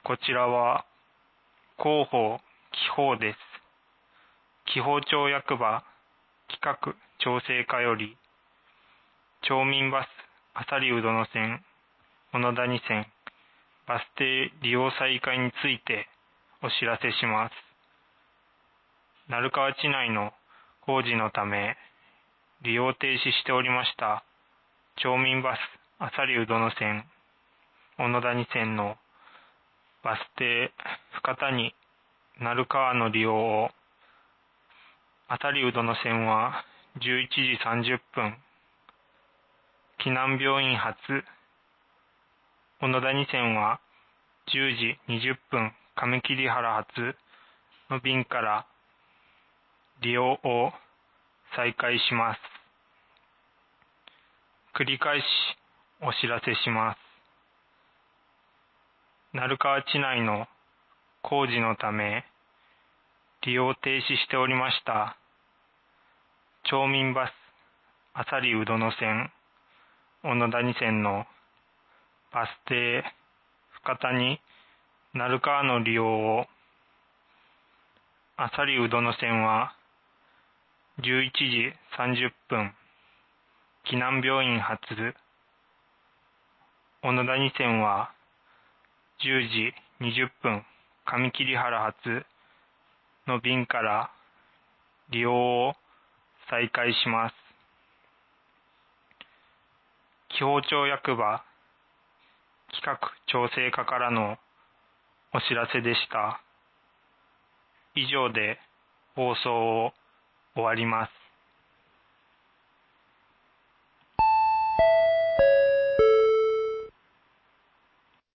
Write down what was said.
こちらは広報機法です。機法庁役場企画調整課より、町民バス朝里うどの線、小野谷線、バス停利用再開についてお知らせします。鳴川市内の工事のため利用停止しておりました町民バス朝里うどの線、小野谷線のバス停深谷鳴川の利用を、朝里うどの線は11時30分、紀南病院発、小野谷線は10時20分、亀切原発の便から利用を再開します。繰り返しお知らせします。鳴川市内の工事のため利用停止しておりました町民バス朝里うどの線、小野谷線のバス停深谷鳴川の利用を、朝里うどの線は11時30分、紀南病院発、小野谷線は10時20分、亀切原発の便から利用を再開します。紀宝町役場企画調整課からのお知らせでした。以上で放送を終わります。